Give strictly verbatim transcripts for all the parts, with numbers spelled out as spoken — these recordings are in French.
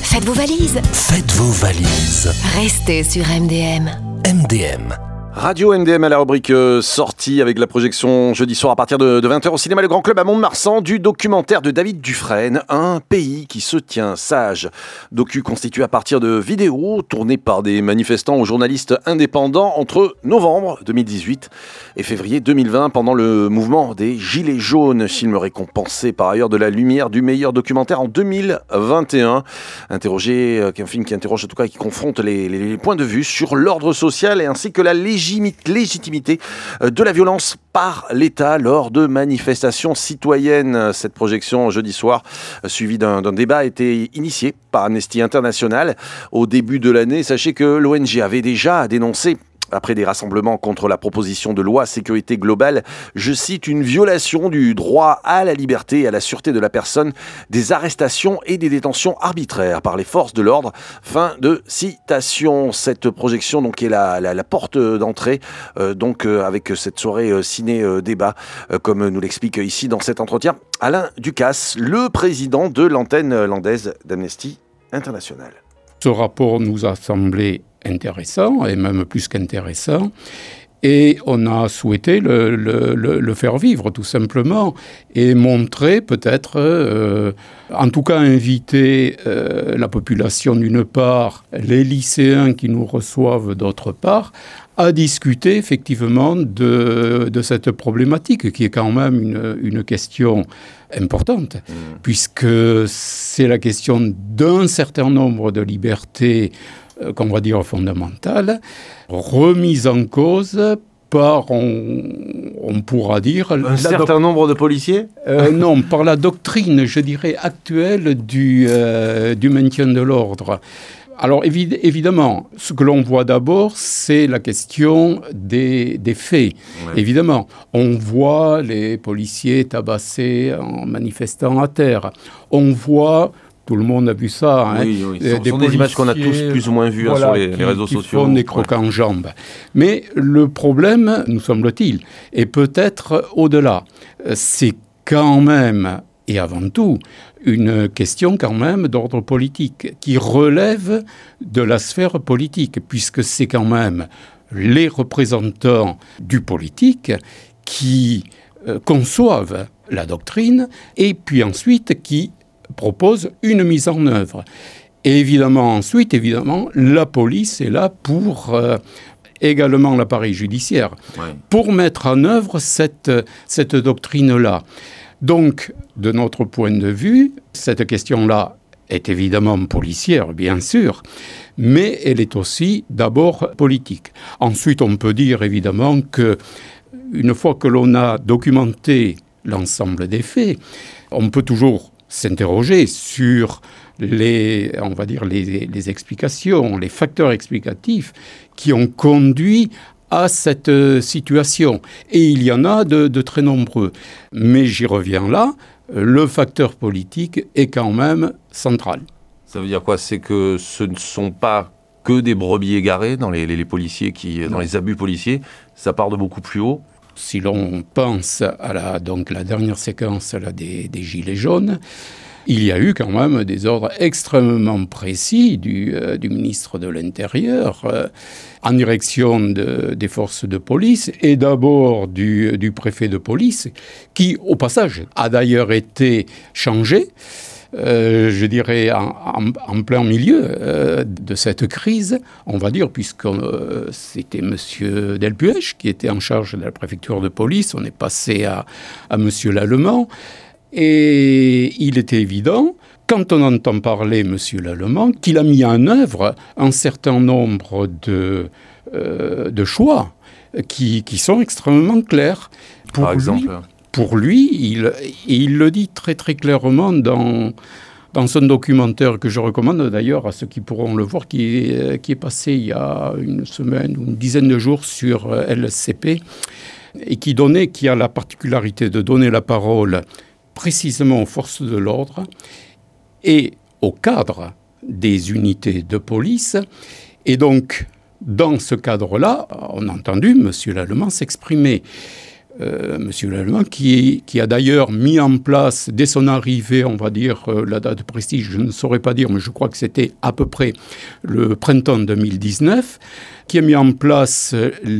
Faites vos valises. Faites vos valises. Restez sur M D M. M D M. Radio M D M à la rubrique euh, sortie avec la projection jeudi soir à partir de, de vingt heures au cinéma Le Grand Club à Mont-de-Marsan du documentaire de David Dufresne, Un pays qui se tient sage. Docu constitué à partir de vidéos tournées par des manifestants ou journalistes indépendants entre novembre deux mille dix-huit et février deux mille vingt pendant le mouvement des Gilets jaunes. Film récompensé par ailleurs de la Lumière du meilleur documentaire en deux mille vingt et un. Interrogé, euh, un film qui interroge en tout cas et qui confronte les, les, les points de vue sur l'ordre social et ainsi que la légitimité légitimité de la violence par l'État lors de manifestations citoyennes. Cette projection jeudi soir, suivie d'un, d'un débat, a été initiée par Amnesty International au début de l'année. Sachez que l'O N G avait déjà dénoncé, après des rassemblements contre la proposition de loi sécurité globale, je cite, une violation du droit à la liberté et à la sûreté de la personne, des arrestations et des détentions arbitraires par les forces de l'ordre. Fin de citation. Cette projection donc est la, la, la porte d'entrée euh, donc euh, avec cette soirée euh, ciné-débat, euh, comme nous l'explique ici dans cet entretien Alain Ducasse, le président de l'antenne landaise d'Amnesty International. Ce rapport nous a semblé intéressant, et même plus qu'intéressant, et on a souhaité le, le, le, le faire vivre, tout simplement, et montrer peut-être, euh, en tout cas inviter euh, la population d'une part, les lycéens qui nous reçoivent d'autre part, à discuter effectivement de, de cette problématique, qui est quand même une, une question importante, mmh. puisque c'est la question d'un certain nombre de libertés qu'on va dire fondamentale, remise en cause par, on, on pourra dire... Un certain doc- nombre de policiers euh, Non, par la doctrine, je dirais, actuelle du, euh, du maintien de l'ordre. Alors évi- évidemment, ce que l'on voit d'abord, c'est la question des, des faits. Ouais. Évidemment, on voit les policiers tabassés en manifestant à terre. On voit... Tout le monde a vu ça. Hein. Oui, oui. Ce sont des images qu'on a tous plus ou moins vues voilà, hein, sur les, qui, les réseaux qui sociaux. Qui font des crocs en jambes. Mais le problème, nous semble-t-il, est peut-être au-delà. C'est quand même, et avant tout, une question quand même d'ordre politique, qui relève de la sphère politique, puisque c'est quand même les représentants du politique qui euh, conçoivent la doctrine, et puis ensuite qui propose une mise en œuvre. Et évidemment, ensuite, évidemment, la police est là pour euh, également l'appareil judiciaire, ouais. pour mettre en œuvre cette, cette doctrine-là. Donc, de notre point de vue, cette question-là est évidemment policière, bien sûr, mais elle est aussi d'abord politique. Ensuite, on peut dire évidemment que, une fois que l'on a documenté l'ensemble des faits, on peut toujours s'interroger sur les, on va dire, les, les explications, les facteurs explicatifs qui ont conduit à cette situation. Et il y en a de, de très nombreux. Mais j'y reviens là, le facteur politique est quand même central. Ça veut dire quoi ? C'est que ce ne sont pas que des brebis égarés dans les, les, les policiers, qui, dans les abus policiers, ça part de beaucoup plus haut. Si l'on pense à la, donc, la dernière séquence là, des, des Gilets jaunes, il y a eu quand même des ordres extrêmement précis du, euh, du ministre de l'Intérieur euh, en direction de, des forces de police et d'abord du, du préfet de police qui, au passage, a d'ailleurs été changé. Euh, je dirais en, en, en plein milieu euh, de cette crise, on va dire, puisque euh, c'était M. Delpuech qui était en charge de la préfecture de police, on est passé à, à M. Lallemand, et il était évident, quand on entend parler M. Lallemand, qu'il a mis en œuvre un certain nombre de, euh, de choix qui, qui sont extrêmement clairs. Pour Par exemple lui, Pour lui, il, il le dit très très clairement dans, dans son documentaire que je recommande d'ailleurs à ceux qui pourront le voir, qui est, qui est passé il y a une semaine ou une dizaine de jours sur L C P et qui, donnait, qui a la particularité de donner la parole précisément aux forces de l'ordre et au cadre des unités de police. Et donc, dans ce cadre-là, on a entendu M. Lallemand s'exprimer. Euh, Monsieur Lallemand, qui, qui a d'ailleurs mis en place, dès son arrivée, on va dire, euh, la date de prestige, je ne saurais pas dire, mais je crois que c'était à peu près le printemps deux mille dix-neuf, qui a mis en place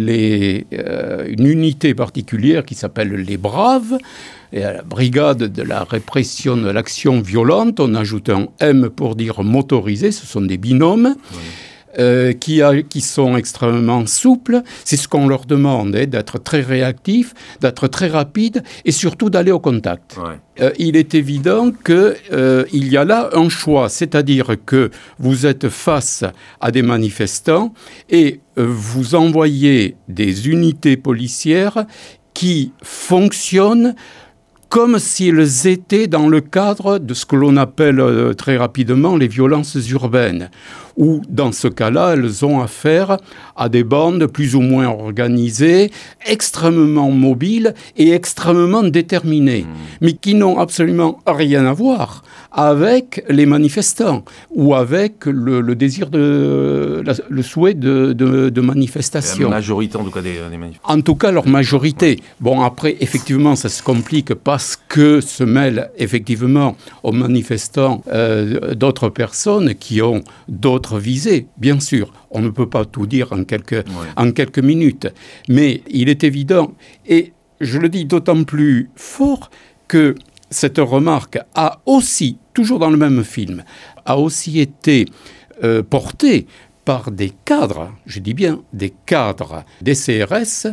les, euh, une unité particulière qui s'appelle les Braves, et à la brigade de la répression de l'action violente, on ajoute un M pour dire motorisé, ce sont des binômes. Oui. Euh, qui, a, qui sont extrêmement souples. C'est ce qu'on leur demande, hein, d'être très réactifs, d'être très rapides et surtout d'aller au contact. Ouais. Euh, il est évident qu'il euh, y a là un choix, c'est-à-dire que vous êtes face à des manifestants et euh, vous envoyez des unités policières qui fonctionnent comme s'ils étaient dans le cadre de ce que l'on appelle euh, très rapidement les violences urbaines, où dans ce cas-là, elles ont affaire à des bandes plus ou moins organisées, extrêmement mobiles et extrêmement déterminées, mmh. mais qui n'ont absolument rien à voir avec les manifestants ou avec le, le désir de la, le souhait de, de, de manifestation. La majorité en tout cas des, des manifestants. En tout cas, leur majorité. Ouais. Bon, après, effectivement, ça se complique parce que se mêlent effectivement aux manifestants euh, d'autres personnes qui ont d'autres visées, bien sûr. On ne peut pas tout dire en quelques, ouais. en quelques minutes. Mais il est évident, et je le dis d'autant plus fort que cette remarque a aussi, toujours dans le même film, a aussi été euh, portée par des cadres, je dis bien des cadres des C R S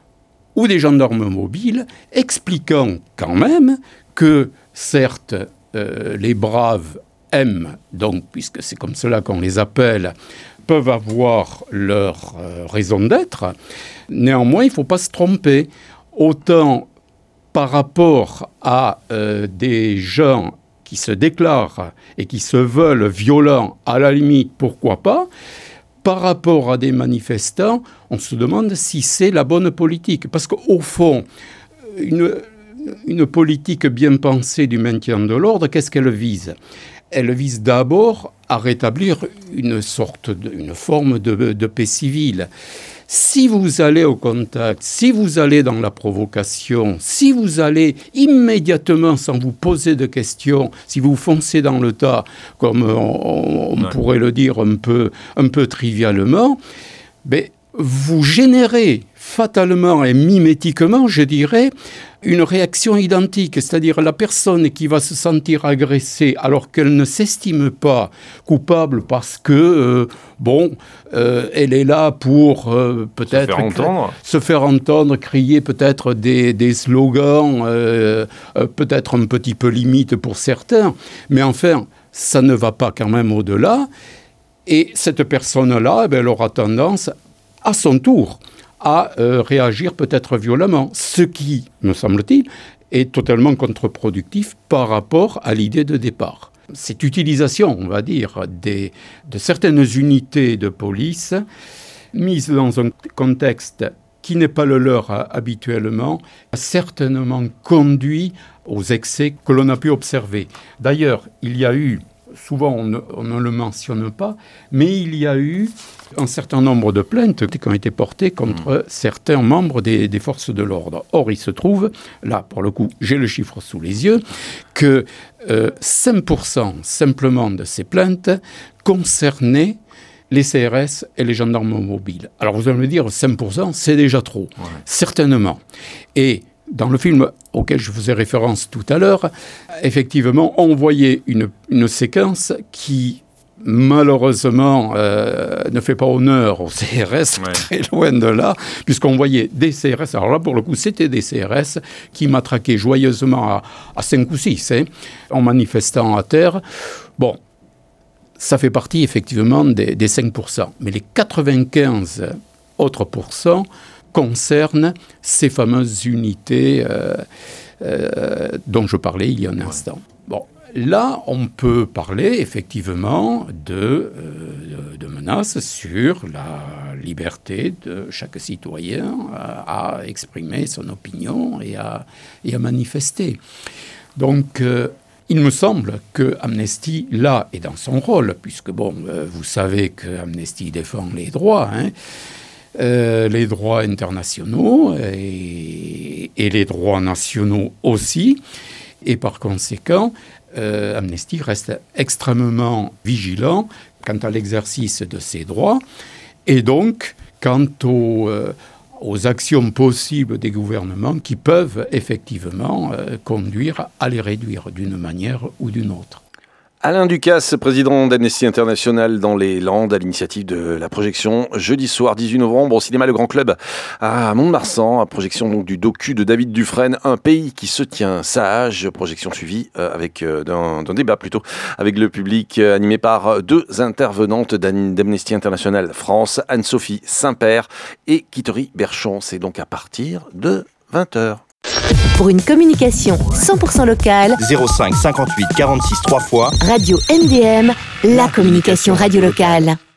ou des gendarmes mobiles, expliquant quand même que, certes, euh, les braves aiment, donc, puisque c'est comme cela qu'on les appelle, peuvent avoir leur euh, raison d'être. Néanmoins, il ne faut pas se tromper. Autant par rapport à euh, des gens qui se déclarent et qui se veulent violents, à la limite, pourquoi pas, par rapport à des manifestants, on se demande si c'est la bonne politique. Parce qu'au fond, une, une politique bien pensée du maintien de l'ordre, qu'est-ce qu'elle vise ? Elle vise d'abord à rétablir une sorte de, une forme de, de paix civile. Si vous allez au contact, si vous allez dans la provocation, si vous allez immédiatement, sans vous poser de questions, si vous foncez dans le tas, comme on, on ouais. pourrait le dire un peu, un peu trivialement, ben, vous générez fatalement et mimétiquement, je dirais, une réaction identique, c'est-à-dire la personne qui va se sentir agressée alors qu'elle ne s'estime pas coupable parce que, euh, bon, euh, elle est là pour euh, peut-être se faire entendre, se faire entendre crier peut-être des, des slogans, euh, euh, peut-être un petit peu limite pour certains, mais enfin, ça ne va pas quand même au-delà. Et cette personne-là, eh bien, elle aura tendance, à son tour, à euh, réagir peut-être violemment, ce qui, me semble-t-il, est totalement contre-productif par rapport à l'idée de départ. Cette utilisation, on va dire, des, de certaines unités de police, mises dans un contexte qui n'est pas le leur euh, habituellement, a certainement conduit aux excès que l'on a pu observer. D'ailleurs, il y a eu, souvent on ne, on ne le mentionne pas, mais il y a eu un certain nombre de plaintes qui ont été portées contre mmh. certains membres des, des forces de l'ordre. Or, il se trouve, là, pour le coup, j'ai le chiffre sous les yeux, que euh, cinq pour cent simplement de ces plaintes concernaient les C R S et les gendarmes mobiles. Alors, vous allez me dire, cinq pour cent, c'est déjà trop. Ouais. Certainement. Et dans le film auquel je faisais référence tout à l'heure, effectivement, on voyait une, une séquence qui, malheureusement, euh, ne fait pas honneur aux C R S, ouais. très loin de là, puisqu'on voyait des C R S, alors là, pour le coup, c'était des C R S qui matraquaient joyeusement à, à cinq ou six, hein, en manifestant à terre. Bon, ça fait partie, effectivement, des, des cinq pour cent. Mais les quatre-vingt-quinze autres pourcents concernent ces fameuses unités euh, euh, dont je parlais il y a un instant. Bon, là, on peut parler effectivement de, euh, de menaces sur la liberté de chaque citoyen à, à exprimer son opinion et à, et à manifester. Donc, euh, il me semble que Amnesty, là, est dans son rôle, puisque, bon, euh, vous savez que Amnesty défend les droits, hein, Euh, les droits internationaux, et, et les droits nationaux aussi. Et par conséquent, euh, Amnesty reste extrêmement vigilant quant à l'exercice de ces droits et donc quant aux, euh, aux actions possibles des gouvernements qui peuvent effectivement euh, conduire à les réduire d'une manière ou d'une autre. Alain Ducasse, président d'Amnesty International dans les Landes, à l'initiative de la projection jeudi soir dix-huit novembre au cinéma Le Grand Club à Mont-de-Marsan, à projection donc du docu de David Dufresne, Un pays qui se tient sage, projection suivie euh, avec euh, d'un, d'un débat plutôt avec le public euh, animé par deux intervenantes d'Amnesty International France, Anne-Sophie Saint-Père et Kittery Berchon. C'est donc à partir de vingt heures. Pour une communication cent pour cent locale, zéro cinq cinquante-huit quarante-six trois fois. Radio M D M, la communication radio locale.